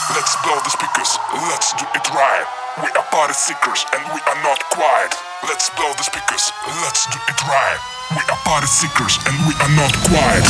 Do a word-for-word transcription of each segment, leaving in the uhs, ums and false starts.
Let's blow the speakers, let's do it right. We are party seekers and we are not quiet. Let's blow the speakers, let's do it right. We are party seekers and we are not quiet.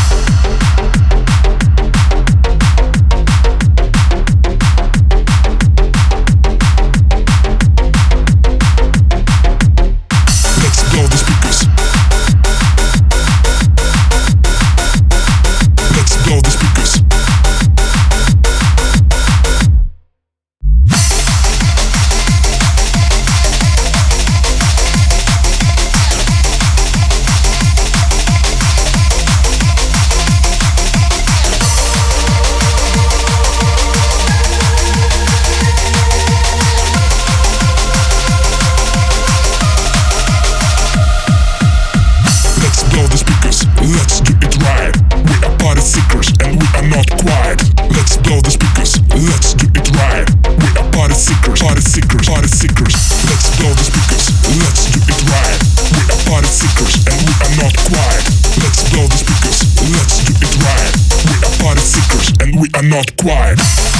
Let's do it right. We are party seekers and we are not quiet. Let's blow the speakers, let's do it right. We are party seekers, party seekers, party seekers. Let's blow the speakers, let's do it right. We are party seekers and we are not quiet. Let's blow the speakers, let's do it right. We are party seekers and we are not quiet.